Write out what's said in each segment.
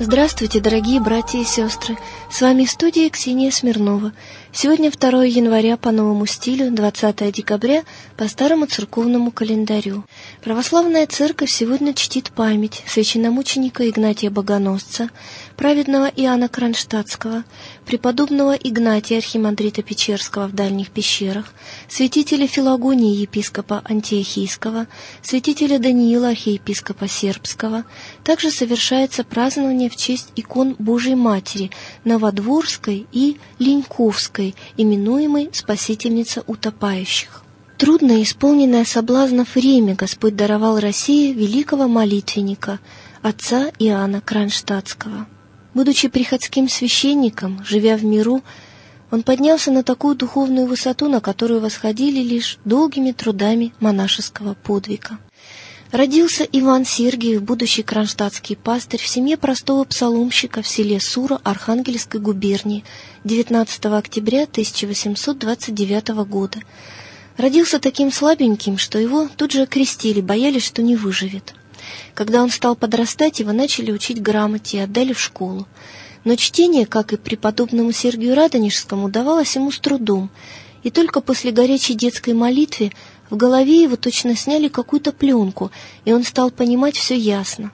Здравствуйте, дорогие братья и сестры! С вами в студии Ксения Смирнова. Сегодня 2 января по новому стилю, 20 декабря по старому церковному календарю. Православная церковь сегодня чтит память священномученика Игнатия Богоносца, праведного Иоанна Кронштадтского, преподобного Игнатия архимандрита Печерского в Дальних пещерах, святителя Филагонии епископа Антиохийского, святителя Даниила архиепископа Сербского. Также совершается празднование в честь икон Божией Матери Новодворской и Леньковской, именуемой Спасительница утопающих. Трудно исполненное соблазнов время Господь даровал России великого молитвенника, отца Иоанна Кронштадтского. Будучи приходским священником, живя в миру, он поднялся на такую духовную высоту, на которую восходили лишь долгими трудами монашеского подвига. Родился Иван Сергиев, будущий кронштадтский пастырь, в семье простого псаломщика в селе Сура Архангельской губернии 19 октября 1829 года. Родился таким слабеньким, что его тут же окрестили, боялись, что не выживет. Когда он стал подрастать, его начали учить грамоте и отдали в школу. Но чтение, как и преподобному Сергию Радонежскому, давалось ему с трудом, и только после горячей детской молитвы в голове его точно сняли какую-то пленку, и он стал понимать все ясно.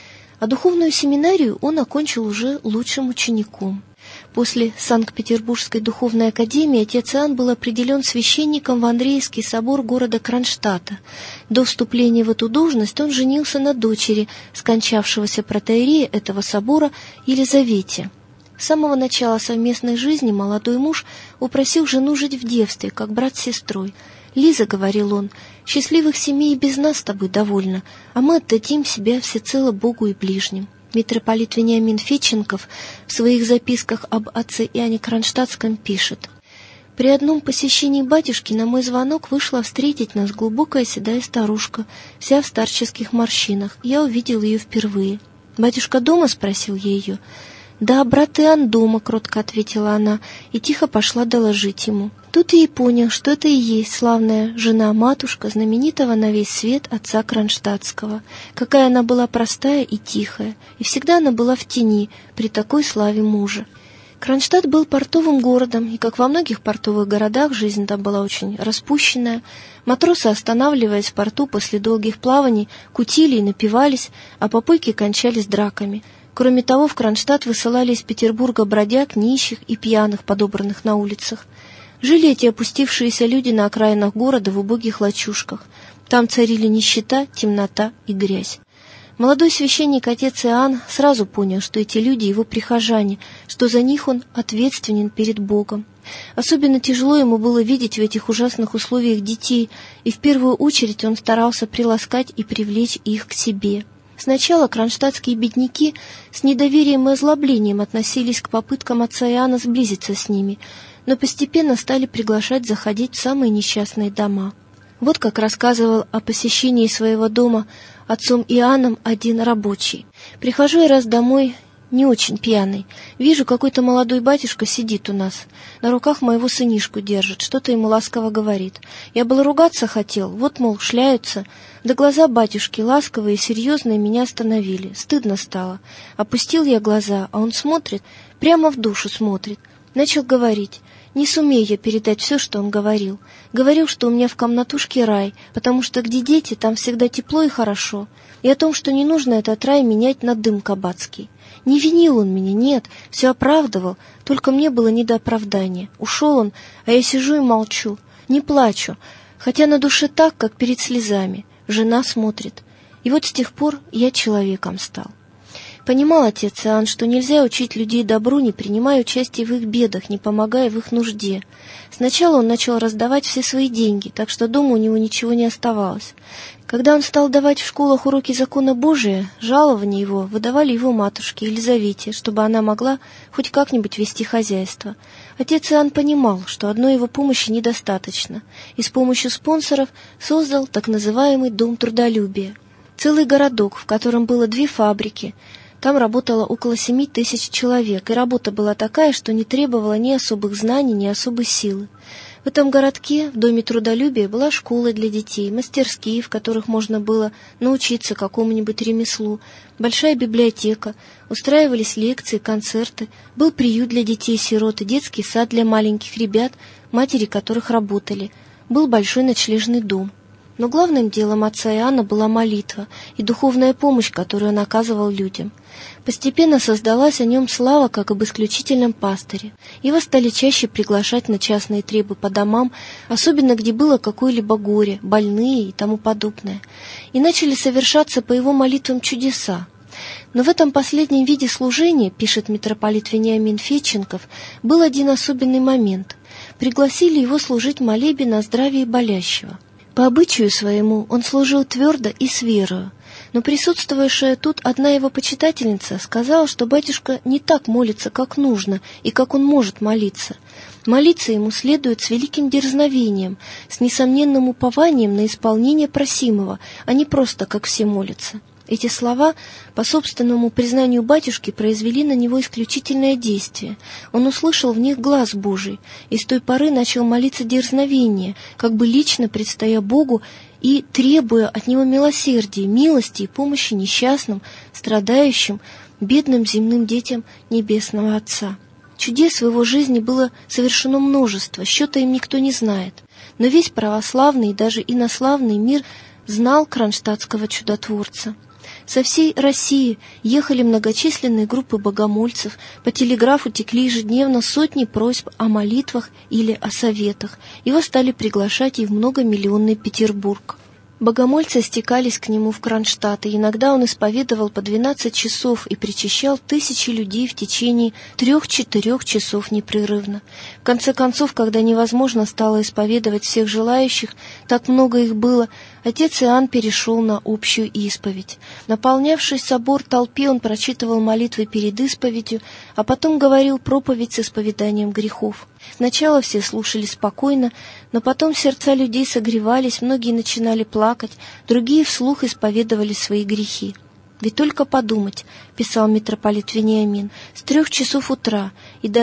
А духовную семинарию он окончил уже лучшим учеником. После Санкт-Петербургской духовной академии отец Иоанн был определен священником в Андреевский собор города Кронштадта. До вступления в эту должность он женился на дочери скончавшегося протоиерея этого собора Елизавете. С самого начала совместной жизни молодой муж упросил жену жить в девстве, как брат с сестрой. «Лиза, — говорил он, — счастливых семей без нас с тобой довольно, а мы отдадим себя всецело Богу и ближним». Митрополит Вениамин Федченков в своих записках об отце Иоанне Кронштадтском пишет: «При одном посещении батюшки на мой звонок вышла встретить нас глубокая седая старушка, вся в старческих морщинах. Я увидел ее впервые. «Батюшка дома?» — спросил я ее. «Да, брат Иоанн дома», — кротко ответила она, и тихо пошла доложить ему. Тут я и понял, что это и есть славная жена-матушка знаменитого на весь свет отца Кронштадтского. Какая она была простая и тихая, и всегда она была в тени при такой славе мужа. Кронштадт был портовым городом, и, как во многих портовых городах, жизнь там была очень распущенная. Матросы, останавливаясь в порту после долгих плаваний, кутили и напивались, а попойки кончались драками. Кроме того, в Кронштадт высылали из Петербурга бродяг, нищих и пьяных, подобранных на улицах. Жили эти опустившиеся люди на окраинах города в убогих лачушках. Там царили нищета, темнота и грязь. Молодой священник отец Иоанн сразу понял, что эти люди его прихожане, что за них он ответственен перед Богом. Особенно тяжело ему было видеть в этих ужасных условиях детей, и в первую очередь он старался приласкать и привлечь их к себе. Сначала кронштадтские бедняки с недоверием и озлоблением относились к попыткам отца Иоанна сблизиться с ними, но постепенно стали приглашать заходить в самые несчастные дома. Вот как рассказывал о посещении своего дома отцом Иоанном один рабочий. «Прихожу я раз домой не очень пьяный. Вижу, какой-то молодой батюшка сидит у нас. На руках моего сынишку держит, что-то ему ласково говорит. Я было ругаться хотел, вот, мол, шляются. Да глаза батюшки ласковые и серьезные меня остановили. Стыдно стало. Опустил я глаза, а он смотрит, прямо в душу смотрит. Начал говорить. Не сумею я передать все, что он говорил. Говорил, что у меня в комнатушке рай, потому что где дети, там всегда тепло и хорошо. И о том, что не нужно этот рай менять на дым кабацкий. Не винил он меня, нет, все оправдывал, только мне было не до оправдания. Ушел он, а я сижу и молчу, не плачу, хотя на душе так, как перед слезами. Жена смотрит. И вот с тех пор я человеком стал». Понимал отец Иоанн, что нельзя учить людей добру, не принимая участия в их бедах, не помогая в их нужде. Сначала он начал раздавать все свои деньги, так что дома у него ничего не оставалось. Когда он стал давать в школах уроки закона Божия, жалование его выдавали его матушке Елизавете, чтобы она могла хоть как-нибудь вести хозяйство. Отец Иоанн понимал, что одной его помощи недостаточно, и с помощью спонсоров создал так называемый Дом трудолюбия. Целый городок, в котором было 2 фабрики. Там работало около 7000 человек, и работа была такая, что не требовала ни особых знаний, ни особой силы. В этом городке, в Доме трудолюбия, была школа для детей, мастерские, в которых можно было научиться какому-нибудь ремеслу, большая библиотека, устраивались лекции, концерты, был приют для детей-сирот и детский сад для маленьких ребят, матери которых работали, был большой ночлежный дом. Но главным делом отца Иоанна была молитва и духовная помощь, которую он оказывал людям. Постепенно создалась о нем слава, как об исключительном пастыре. Его стали чаще приглашать на частные требы по домам, особенно где было какое-либо горе, больные и тому подобное. И начали совершаться по его молитвам чудеса. Но в этом последнем виде служения, пишет митрополит Вениамин Федченков, был один особенный момент. Пригласили его служить молебен о здравии болящего. По обычаю своему он служил твердо и с верою, но присутствовавшая тут одна его почитательница сказала, что батюшка не так молится, как нужно и как он может молиться. Молиться ему следует с великим дерзновением, с несомненным упованием на исполнение просимого, а не просто, как все молятся. Эти слова, по собственному признанию батюшки, произвели на него исключительное действие. Он услышал в них глас Божий, и с той поры начал молиться дерзновение, как бы лично предстоя Богу и требуя от него милосердия, милости и помощи несчастным, страдающим, бедным земным детям Небесного Отца. Чудес в его жизни было совершено множество, счета им никто не знает, но весь православный и даже инославный мир знал кронштадтского чудотворца. Со всей России ехали многочисленные группы богомольцев, по телеграфу текли ежедневно сотни просьб о молитвах или о советах. Его стали приглашать и в многомиллионный Петербург. Богомольцы стекались к нему в Кронштадт, и иногда он исповедовал по 12 часов и причащал тысячи людей в течение 3-4 часов непрерывно. В конце концов, когда невозможно стало исповедовать всех желающих, так много их было, отец Иоанн перешел на общую исповедь. Наполнявший собор толпе, он прочитывал молитвы перед исповедью, а потом говорил проповедь с исповеданием грехов. Сначала все слушали спокойно, но потом сердца людей согревались, многие начинали плакать, другие вслух исповедовали свои грехи. «Ведь только подумать», — писал митрополит Вениамин, — «с 3 часов утра и до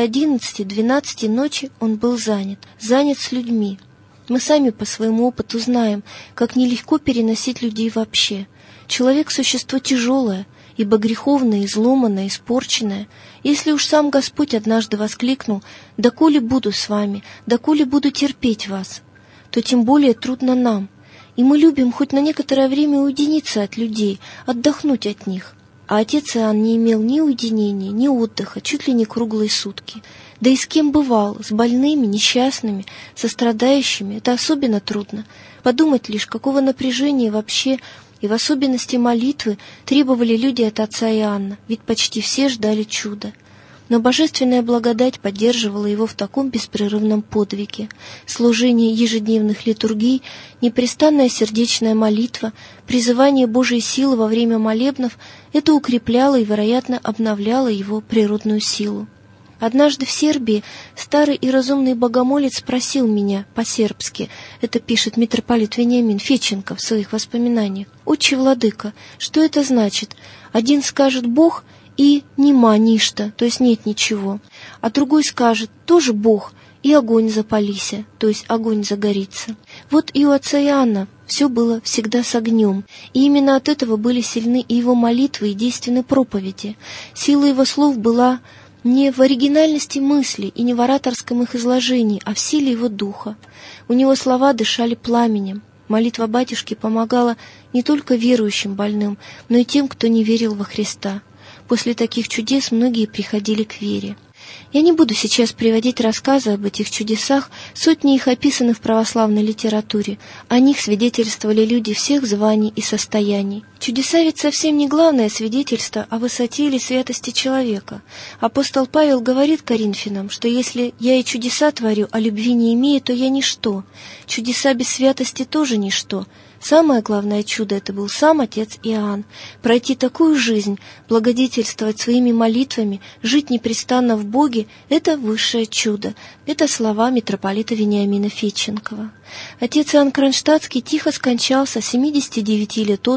11-12 ночи он был занят с людьми. Мы сами по своему опыту знаем, как нелегко переносить людей вообще. Человек — существо тяжелое, ибо греховное, изломанное, испорченное. Если уж сам Господь однажды воскликнул: «Доколе буду с вами, доколе буду терпеть вас», то тем более трудно нам, и мы любим хоть на некоторое время уединиться от людей, отдохнуть от них. А отец Иоанн не имел ни уединения, ни отдыха, чуть ли не круглые сутки. Да и с кем бывал, с больными, несчастными, со страдающими, это особенно трудно. Подумать лишь, какого напряжения вообще и в особенности молитвы требовали люди от отца Иоанна, ведь почти все ждали чуда. Но божественная благодать поддерживала его в таком беспрерывном подвиге. Служение ежедневных литургий, непрестанная сердечная молитва, призывание Божьей силы во время молебнов — это укрепляло и, вероятно, обновляло его природную силу. Однажды в Сербии старый и разумный богомолец спросил меня по-сербски, это пишет митрополит Вениамин Федченков в своих воспоминаниях: «Отче владыка, что это значит? Один скажет Бог и нема ништа, то есть нет ничего, а другой скажет тоже Бог и огонь запалися, то есть огонь загорится». Вот и у отца Иоанна все было всегда с огнем, и именно от этого были сильны и его молитвы, и действенны проповеди. Сила его слов была не в оригинальности мысли и не в ораторском их изложении, а в силе его духа. У него слова дышали пламенем. Молитва батюшки помогала не только верующим больным, но и тем, кто не верил во Христа. После таких чудес многие приходили к вере. Я не буду сейчас приводить рассказы об этих чудесах, сотни их описаны в православной литературе. О них свидетельствовали люди всех званий и состояний. Чудеса ведь совсем не главное свидетельство о высоте или святости человека. Апостол Павел говорит Коринфянам, что если я и чудеса творю, а любви не имею, то я ничто. Чудеса без святости тоже ничто. Самое главное чудо — это был сам отец Иоанн. Пройти такую жизнь, благодетельствовать своими молитвами, жить непрестанно в Боге — это высшее чудо. Это слова митрополита Вениамина Федченкова. Отец Иоанн Кронштадтский тихо скончался 79 лет от роду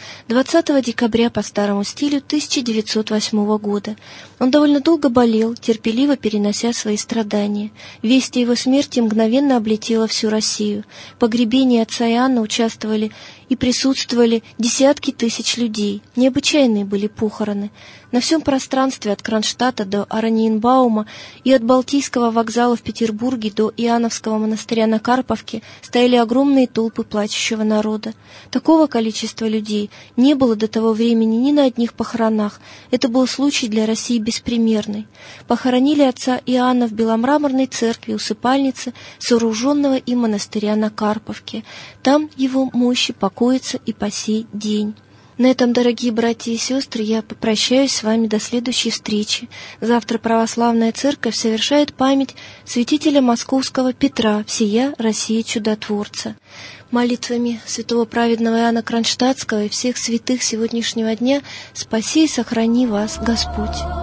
20 декабря по старому стилю 1908 года. Он довольно долго болел, терпеливо перенося свои страдания. Весть о его смерти мгновенно облетела всю Россию. В погребении отца Иоанна участвовали и присутствовали десятки тысяч людей. Необычайные были похороны. На всем пространстве от Кронштадта до Ораниенбаума и от Балтийского вокзала в Петербурге до Иоанновского монастыря на Карповке стояли огромные толпы плачущего народа. Такого количества людей не было до того времени ни на одних похоронах. Это был случай для России беспримерный. Похоронили отца Иоанна в беломраморной церкви усыпальницы сооруженного им монастыря на Карповке. Там его мощи покоятся и по сей день. На этом, дорогие братья и сестры, я попрощаюсь с вами до следующей встречи. Завтра Православная Церковь совершает память святителя московского Петра, всея России чудотворца. Молитвами святого праведного Иоанна Кронштадтского и всех святых сегодняшнего дня спаси и сохрани вас Господь.